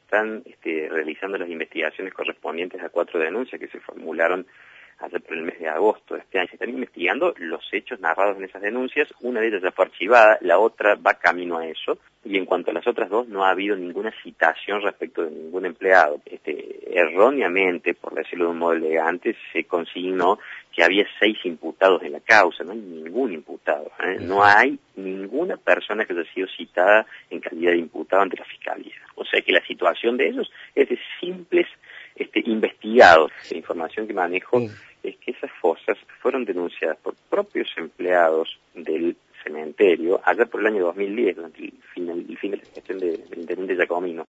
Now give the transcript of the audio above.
están realizando las investigaciones correspondientes a 4 denuncias que se formularon allá por el mes de agosto de este año. Se están investigando los hechos narrados en esas denuncias, una de ellas ya fue archivada, la otra va camino a eso, y en cuanto a las otras 2 no ha habido ninguna citación respecto de ningún empleado. Erróneamente, por decirlo de un modo elegante, se consignó que había 6 imputados en la causa. No hay ningún imputado, no hay ninguna persona que haya sido citada en calidad de imputado ante la Fiscalía. O sea que la situación de ellos es de simples investigados. La información que manejo es que esas fosas fueron denunciadas por propios empleados del cementerio allá por el año 2010, durante el fin de la gestión del intendente Giacomino.